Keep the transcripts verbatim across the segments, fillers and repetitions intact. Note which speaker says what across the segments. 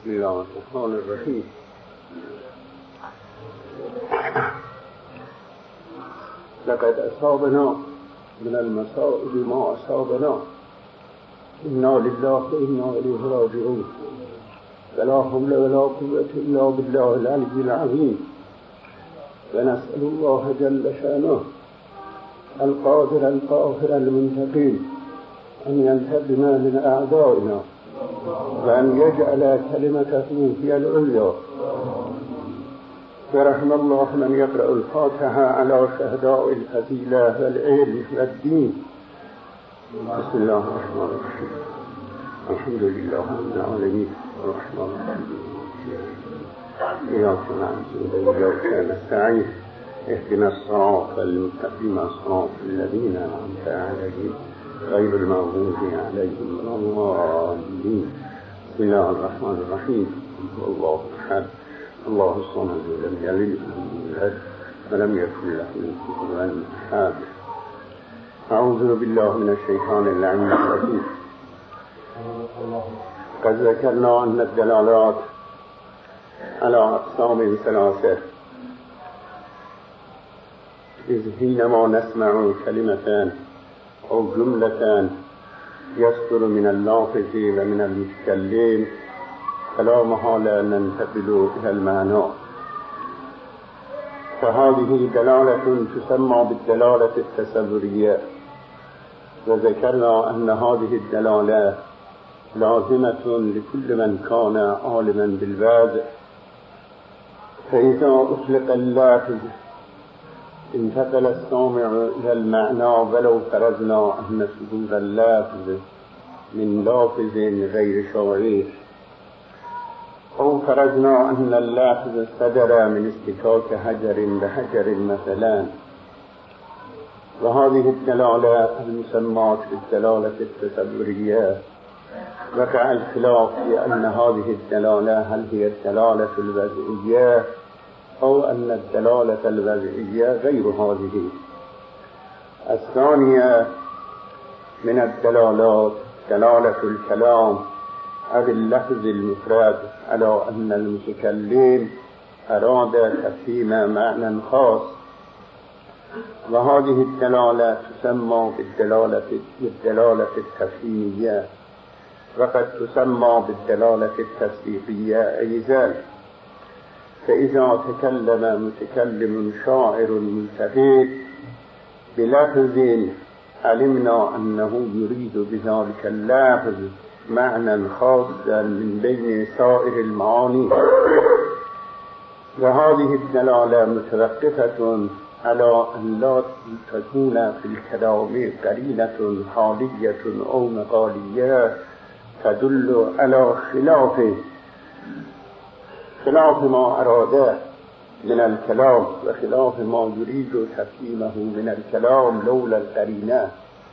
Speaker 1: بسم الله الرحمن الرحیم. لقد اصابنا من المصائب ما اصابنا انا لله و انا الیه راجعون ولا حول ولا قوة الا بالله العلی العظیم ونسأل الله جل شأنه القادر القاهر المنتقم أن ينتقم من أعدائنا وأن يجعل كلمته هي العليا ورحم الله من يقرأ الفاتحة على شهداء الفضيلة والعلم والدين. بسم الله الرحمن الرحيم. الحمد لله رب العالمين الرحمن الرحيم إياك نعبد وإياك نستعين اهدنا الصراط المستقيم صراط الذين أنعمت عليهم غير المغضوب عليهم ولا الضالين. بسم الله الرحمن الرحيم. الله أحد الله الصمد لم يلد ولم يولد ولم يكن له كفوا أحد. أعوذ بالله من الشيطان اللعين الرجيم. قد ذكرنا أن الدلالات على أقسام ثلاثة إذ حينما نسمع كلمتان أو جملة يصدر من اللافظ ومن المتكلم فلا محالة ننتقل إلى المعنى، فهذه دلالة تسمى بالدلالة التصورية، وذكرنا أن هذه الدلالة لازمة لكل من كان عالما بالوضع، فإذا أطلق اللافظ انتقل السامع إلى المعنى ولو فرضنا أن صدور اللافظ من لافظ غير شرعي، أو فرضنا أن اللافظ صدر من استكاك حجر بحجر مثلا. وهذه الدلالة المسمات بالدلالة التصورية وقع الخلاف في أن هذه الدلالة هل هي الدلالة الوضعية أو أن الدلالة الوضعية غير هذه. الثانية من الدلالات دلالة الكلام أو اللفظ المفرد على أن المتكلم أراد تفهيم معنى خاص، وهذه الدلالة تسمى بالدلالة بالدلالة التفهيمية، وقد تسمى بالدلالة التصديقية أيضا. فإذا تكلم متكلم شاعر ملتفت بلفظ علمنا أنه يريد بذلك اللفظ معنى خاصا من بين سائر المعاني، وهذه الدلالة متوقفة على أن لا تكون في الكلام قرينة حالية أو مقالية تدل على خلافه خلاف ما أراده من الكلام وخلاف ما يريد تفهيمه من الكلام لولا القرينة.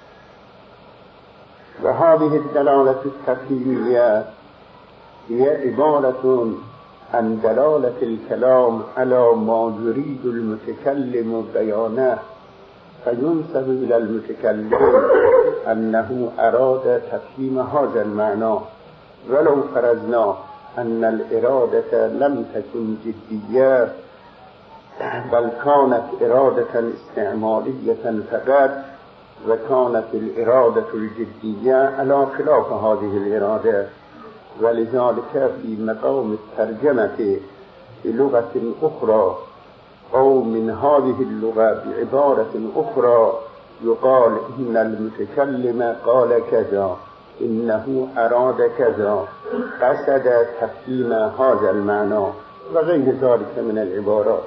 Speaker 1: وهذه الدلالة التفهيمية هي عبارة عن دلالة الكلام على ما يريد المتكلم بيانه، فينسب إلى المتكلم أنه أراد تفهيم هذا المعنى، ولو فرضنا أن الإرادة لم تكن جدية بل كانت إرادة استعمالية فقط، وكانت الإرادة الجدية على خلاف هذه الإرادة. ولذلك في مقام الترجمة بلغة أخرى أو من هذه اللغة بعبارة أخرى يقال إن المتكلم قال كذا، إنه أراد كذا، قصد تفهيم هذا المعنى، وغير ذلك من العبارات.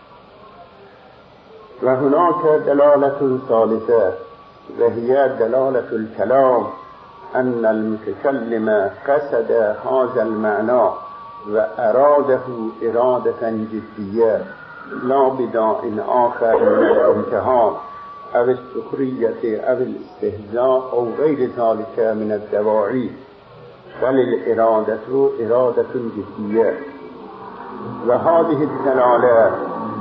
Speaker 1: وهناك دلالة ثالثة وهي دلالة الكلام أن المتكلم قصد هذا المعنى وأراده إرادة جدية لا بداع آخر من الامتحان أو السخرية أو الاستهزاء أو غير ذلك من الدواعي، بل الإرادة إرادة جدية. وهذه الدلالة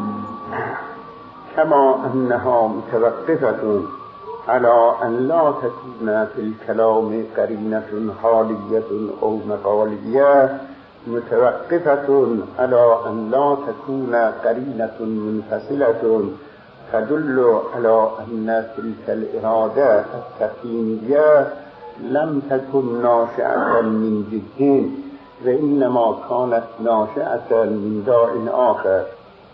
Speaker 1: كما أنها متوقفة على أن لا تكون في الكلام قرينة حالية أو مقالية، متوقفة على أن لا تكون قرينة منفصلة تدل على أن تلك الإرادة التقييمية لم تكن ناشئة من جد، وإنما كانت ناشئة من داء آخر.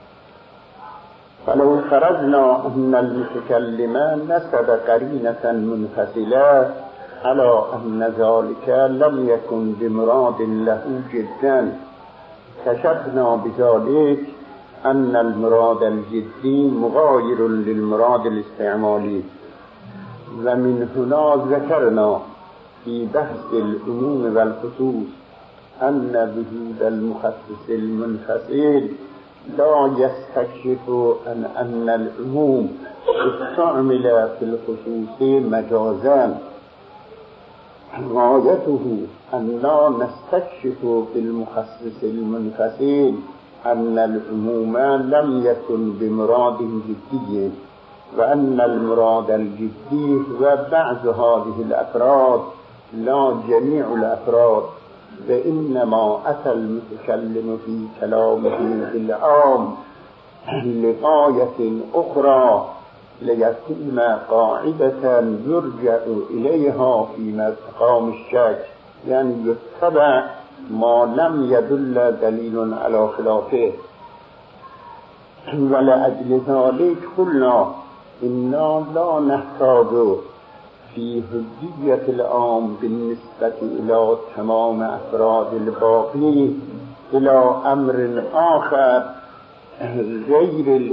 Speaker 1: فلو فرضنا أن المتكلم نسب قرينة منفصلة على أن ذلك لم يكن بمراد له جدا، كشفنا بذلك أن المراد الجدي مغاير للمراد الاستعمالي. ومن هنا ذكرنا في بحث العموم والخصوص أن وجود المخصص المنفصل لا يستكشف أن أن العموم استعمل في الخصوص مجازا. غايته أن لا نستكشف في المخصص المنفصل أن العموم لم يكن بمراد جدي، وأن المراد الجدي هو بعض هذه الأفراد لا جميع الأفراد، وإنما أتى المتكلم في كلامه بالعام لغاية أخرى ليكون قاعدة يرجع إليها في مقام الشك، يعني يتبع ما لم يدل دليل على خلافه. ولأجل ذلك قلنا إنا لا نحتاج في حجية العام بالنسبة إلى تمام أفراد الباقي إلى أمر آخر غير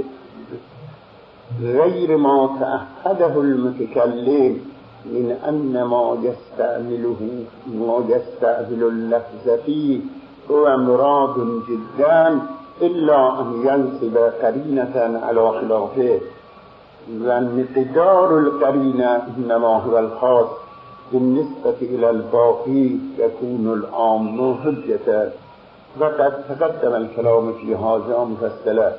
Speaker 1: غير ما تعهده المتكلم من أن ما يستعمله ما يستعمل اللفظ فيه هو مراد جدا، إلا أن ينسب قرينة على خلافه. ومقدار القرينة إنما هو الخاص، بالنسبة إلى الباقي يكون العام حجة. وقد تقدم الكلام في هذا مفصلا.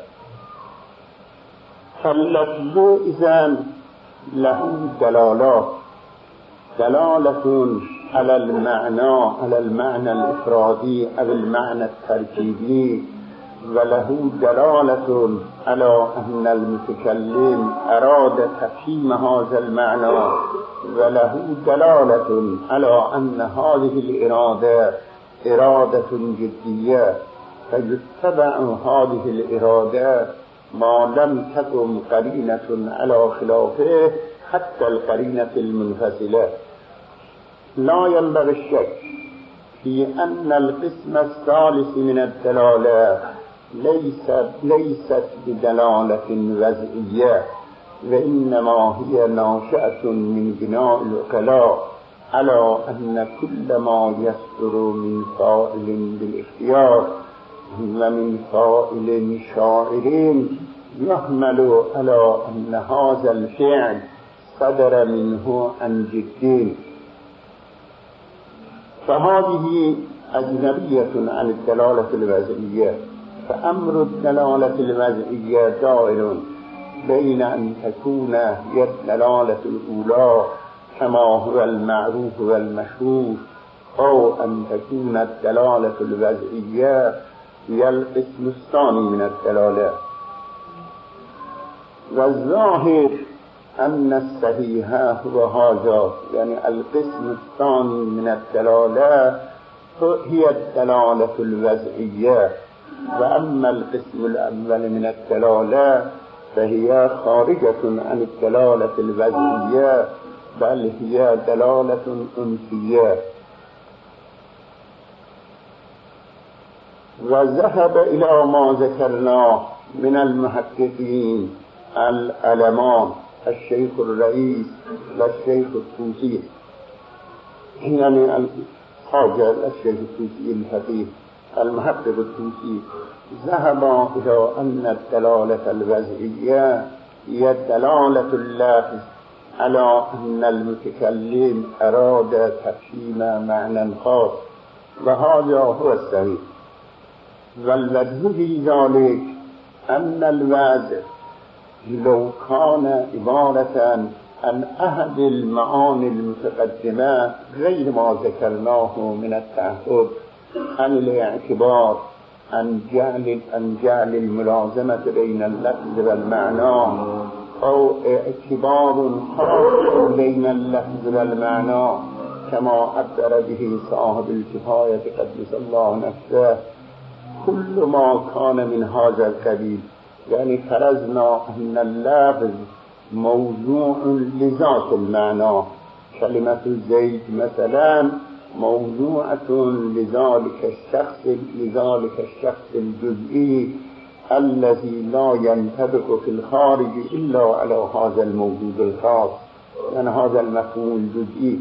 Speaker 1: فاللفظ إذن له دلالات، دلالة على المعنى على المعنى الإفرادي أو المعنى التركيبي، وله دلالة على أن المتكلم أراد تفهيم هذا المعنى، وله دلالة على أن هذه الإرادة إرادة جدية، فيتبع هذه الإرادة ما لم تكن قرينة على خلافه حتى القرينة المنفصلة. لا ينبغي الشك في أن القسم الثالث من الدلالة ليست ليست بدلالة وضعية، وإنما هي ناشئة من بناء العقلاء على أن كل ما يصدر من فاعل بالاختيار ومن فاعل شاعر يحمل على أن هذا الفعل صدر منه عن جد، فهذه أجنبية عن الدلالة الوضعية. فأمر الدلالة الوضعية دائر بين أن تكون هي الدلالة الأولى كما هو المعروف والمشهور، أو أن تكون الدلالة الوضعية هي القسم الثاني من الدلالة. والظاهر أن الصحيح هو هذا، يعني القسم الثاني من الدلالة هي الدلالة الوضعية، وأما القسم الأول من الدلالة فهي خارجة عن الدلالة الوضعية، بل هي دلالة أنسية. وذهب إلى ما ذكرناه من المحققين العلمان الشيخ الرئيس والشيخ الطوسي، يعني الحاجة الشيخ الطوسي الفقيه المحقق الطوسي، ذهب إلى أن الدلالة الوضعية هي دلالة اللفظ على أن المتكلم أراد تفهيم معنى خاص، وهذا هو الصحيح. والوجه في ذلك أن الوضع لو كان عبارة عن أحد المعاني المتقدمة غير ما ذكرناه من التعهد عن الاعتبار عن جعل عن جعل الملازمة بين اللفظ والمعنى أو اعتبار خاص بين اللفظ والمعنى كما عبر به صاحب الكفاية قدس الله نفسه. كل ما كان من هذا القبيل، يعني فرضنا أن اللفظ موضوع لذات المعنى، كلمة زيد مثلا موضوعة لذلك الشخص لذلك الشخص الجزئي الذي لا ينطبق في الخارج إلا على هذا الموجود الخاص، يعني هذا المفهوم الجزئي.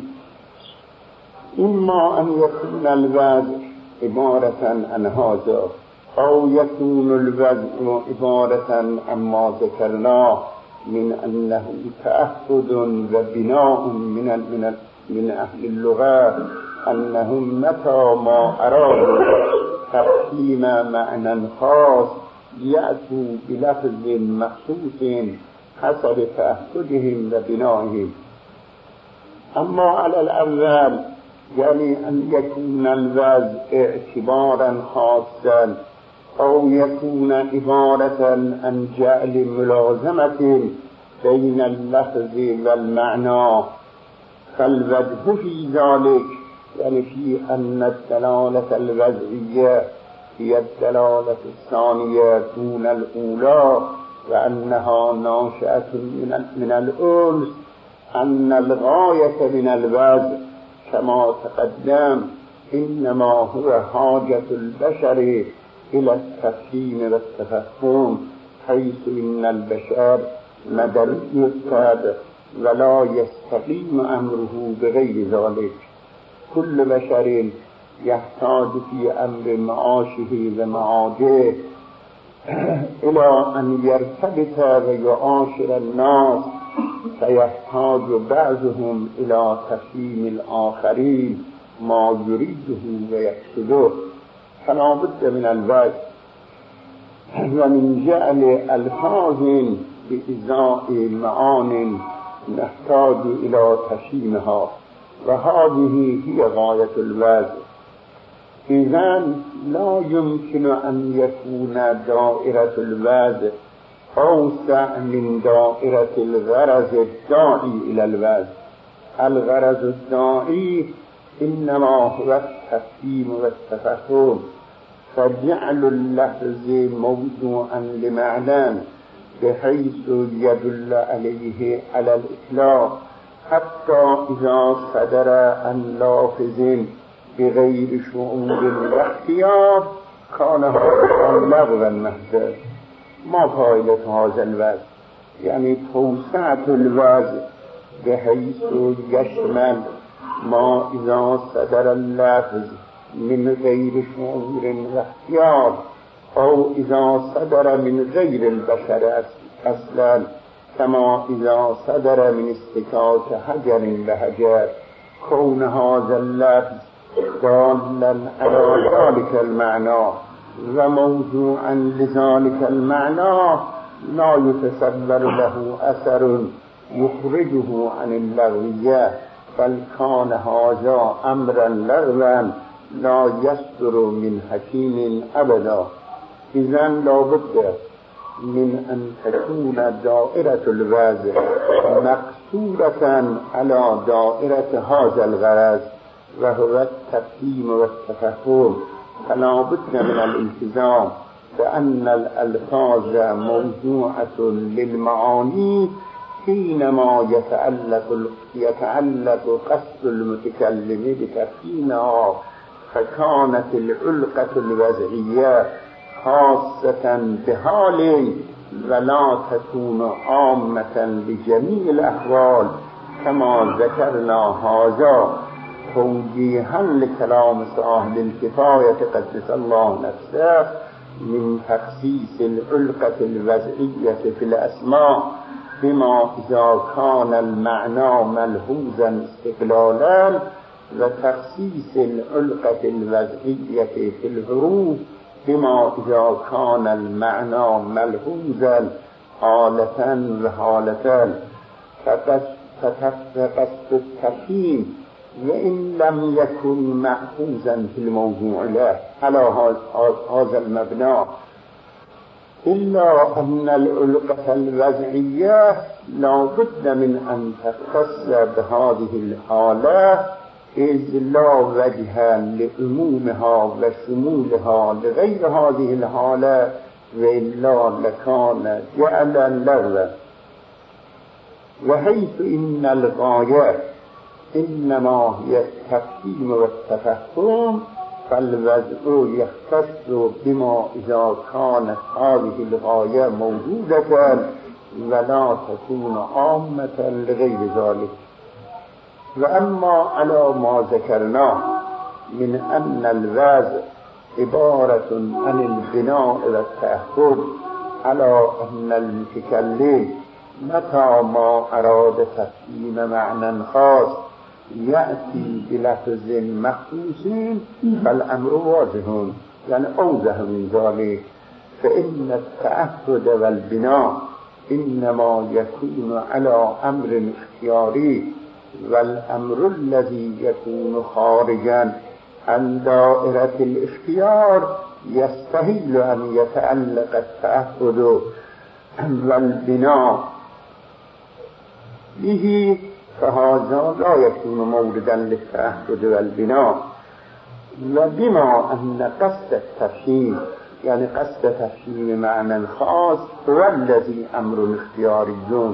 Speaker 1: إما أن يكون الوضع عبارة عن هذا أو يكون الوضع عبارة عما ذكرناه من أنه تأكد وبناء من من من أهل اللغة أنهم متى ما أرادوا تقسيم معنى خاص يأتوا بلفظ مخصوص حسب تأكدهم وبنائهم. أما على الأول يعني أن يكون الوضع اعتبارا خاصا أو يكون عبارة عن جعل ملازمة بين اللفظ والمعنى، فالوجه في ذلك يعني في أن الدلالة الوضعية هي الدلالة الثانية دون الأولى، وأنها ناشئة من من الأنس، أن الغاية من الوضع كما تقدم إنما هو حاجة البشر إلى التفهيم والتفهم، حيث إن البشر مدني الطبع ولا يستقيم أمره بغير ذلك. كل بشر يحتاج في أمر معاشه ومعاده إلى أن يرتبط ويعاشر الناس، فيحتاج بعضهم إلى تفهيم الآخرين ما يريده ويقصده، فلا بد من الوضع ومن جعل ألفاظ بإزاء معان نحتاج إلى تفهيمها، وهذه هي غاية الوضع. إذن لا يمكن أن يكون دائرة الوضع أوسع من دائرة الغرض الداعي إلى الوضع. الغرض الداعي إنما هو التفهيم والتفهم، فجعل اللفظ موضوعا لمعنى بحيث يدل عليه على الإطلاق، حتى إذا صدر عن لافظ بغير شعور واختيار كان هذا لغوا محضا. ما فائدة هذا الوضع؟ يعني توسعة الوضع بحيث يشمل ما إذا صدر اللفظ من غير شعور واختيار أو إذا صدر من غير البشر أصلا، كما إذا صدر من استكاك حجر بحجر، كون هذا اللفظ دالا على ذلك المعنى وموضوعا لذلك المعنى لا يتصور له أثر يخرجه عن اللغوية، بل كان هذا أمرا لغوا لا يصدر من حكيم أبدا. إذن لا بد من أن تكون دائرة الوضع مقصورة على دائرة هذا الغرض وهو التفهيم والتفهم، فلا بد من الالتزام بأن الألفاظ موضوعة للمعاني حينما يتعلق يتعلق قصد المتكلم بتفهيمها، فكانت العلقة الوضعية خاصة بحال ولا تكون عامة بجميع الأحوال، كما ذكرنا هذا توجيها لكلام صاحب الكفاية قدس الله نفسه من تخصيص العلقة الوضعية في الأسماء بما إذا كان المعنى ملحوظا استقلالا، وتخصيص العلقة الوضعية في الحروف بما إذا كان المعنى ملحوظا حالة وحالة. فقصد التفهيم و این لم یکن مأخوذا فی الموضوع له على هذا المبنى الا ان العلقة الوضعية لا بد من ان تختص بهذه الحالة اذ لا وجه لعمومها وشمولها لغير هذه الحالة وإلا لكان جعلا لغوا وحيث إن الغاية إنما هي التفهيم والتفهم فالوضع يختص بما إذا كانت هذه الغاية موجودة ولا تكون عامة لغير ذلك. وأما على ما ذكرناه من أن الوضع عبارة عن البناء والتأهب على أن المتكلم متى ما أراد تفهيم معنى خاص يأتي بلفظ مخصوص فالأمر واضح، يعني أوضح من ذلك. فإن التأهب والبناء إنما يكون على أمر اختياري، والأمر الذي يكون خارجا عن دائرة الاختيار يستحيل أن يتعلق التأهب والبناء به، فهذا لا يكون موردا للتأهب والبناء. وبما أن قصد التفهيم يعني قصد تفهيم معنى خاص هو الذي أمر اختياري،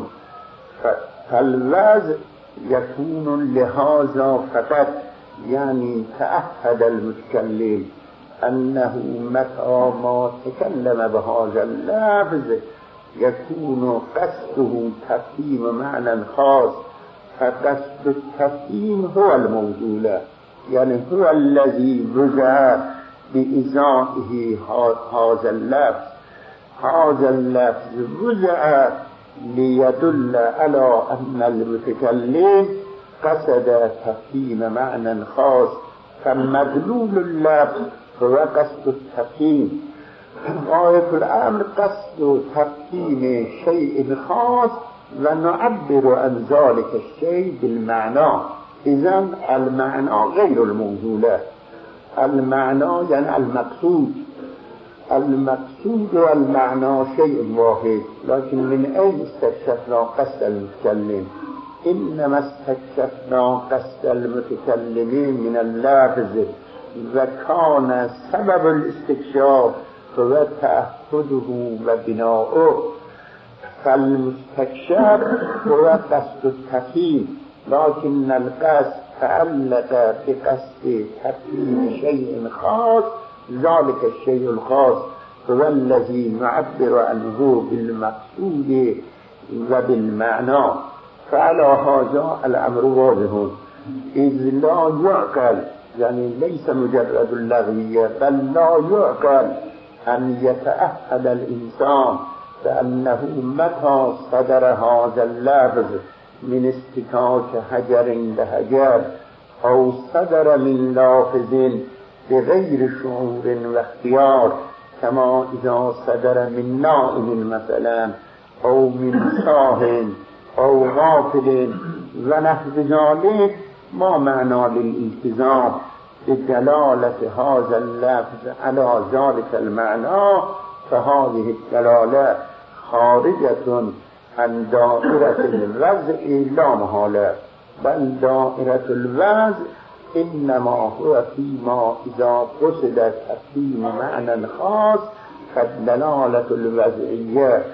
Speaker 1: فالوضع يكون لهذا فقط، يعني تأهد المتكلم أنه متى ما تكلم بهذا اللفظ يكون قصده تفهيم معنى خاص، فقصد التفهيم هو الموضوع، يعني هو الذي وضع بإزائه هذا اللفظ. هذا اللفظ وضع ليدل على أن المتكلم قصد تفهيم معنى خاص، فمدلول اللفظ هو قصد التفهيم. غاية الأمر قصد تفهيم شيء خاص ونعبر عن ذلك الشيء بالمعنى. إذن المعنى غير الموضوع، المعنى يعني المقصود، المقصود والمعنى شيء واحد. لكن من أين استكشفنا قصد المتكلم؟ إنما استكشفنا قصد المتكلمين من اللفظ، وكان سبب الاستكشاف هو تأهده وبناؤه. فالمستكشف هو قصد التفهيم، لكن القصد تعلق بقصد تفهيم شيء خاص، ذلك الشيء الخاص هو الذي نعبر عنه بالمقصود وبالمعنى. فعلى هذا الأمر واضح، إذ لا يعقل، يعني ليس مجرد اللغوية، بل لا يعقل أن يتأهل الإنسان بأنه متى صدر هذا اللفظ من استكاك حجر بحجر أو صدر من لافظ بغير شعور واختيار، كما إذا صدر من نائم مثلا أو من ساهٍ أو غافل ونحو ذلك، ما معنى للالتزام بدلالة هذا اللفظ على ذلك المعنى؟ فهذه الدلالة خارجة عن دائرة الوضع لا محالة، بل دائرة الوضع إنما هو فيما إذا قصد تفهيم معنى خاص، فالدلالة الوضعية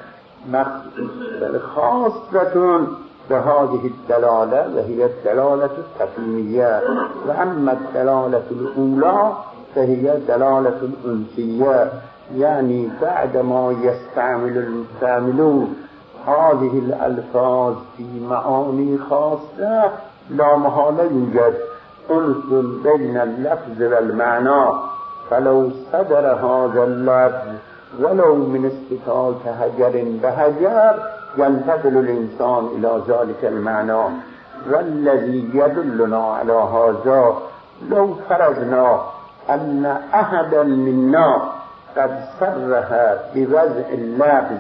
Speaker 1: خاصة بهذه الدلالة وهي الدلالة التفهيمية. وأما الدلالة الأولى فهي دلالة الأنسية، يعني بعدما يستعمل المستعملون هذه الألفاظ في معاني خاصة لا محالة يوجد أنس بين اللفظ والمعنى. فلو صدر هذا اللفظ ولو من استكاك حجر بحجر ينتقل الإنسان إلى ذلك المعنى. والذي يدلنا على هذا لو فرضنا أن أحدا منا قد صرح بوضع اللفظ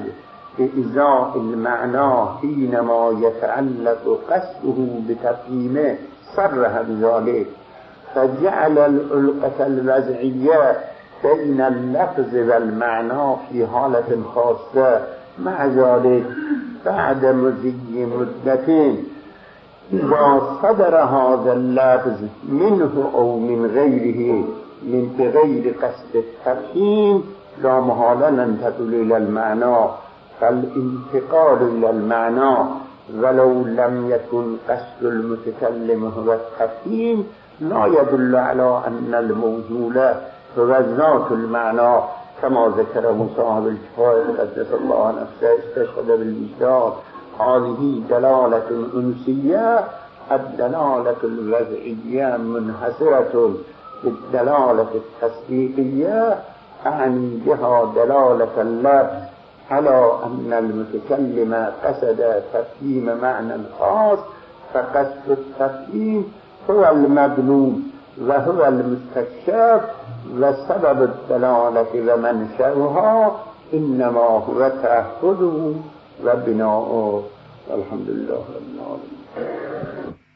Speaker 1: بإزاء المعنى حينما يتعلق قصده بتفهيمه صرح بذلك فجعل العلقة الوضعية بين اللفظ والمعنى في حالة خاصة. مع ذلك بعد مضي مدة إذا صدر هذا اللفظ منه أو من غيره من بغير قصد التفهيم لا محالة ننتقل إلى المعنى. فالانتقال إلى المعنى ولو لم يكن قصد المتكلم هو التفهيم لا يدل على أن الموصول هو ذات المعنى، كما ذكر صاحب الكفاية قدس الله نفسه استشهد بالوجدان. هذه دلالة أنسية. الدلالة الوضعية منحصرة بالدلالة التصديقية، أعني بها دلالة اللفظ على أن المتكلم قصد تفهيم معنى خاص، فقصد التفهيم هو المبنون وهو المستكشف، وسبب الدلالة ومنشأها إنما هو تعهده وبناؤه. الحمد لله رب العالمين.